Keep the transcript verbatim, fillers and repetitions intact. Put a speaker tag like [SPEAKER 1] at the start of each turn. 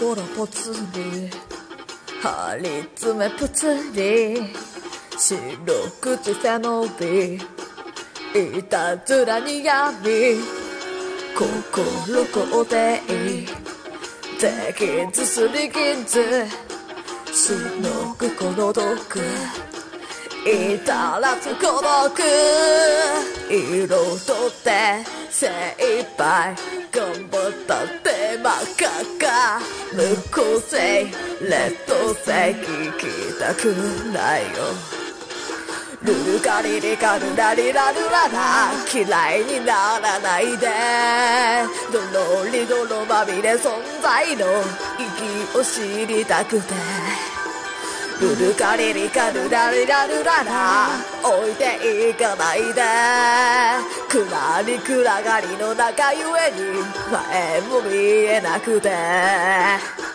[SPEAKER 1] 心ぽつり張り詰めぷつり白靴背伸びいたずらに闇心肯定できずすり傷しのぐこの毒至らず孤独彩って精一杯頑張った手間かか無個性劣等生聞きたくないよルルカリリカルラリラルララ嫌いにならないで泥に泥まみれ存在の意義を知りたくてルルカリリカルラリラルララ置いていかないで暗に暗がりの中ゆえに前も見えなくて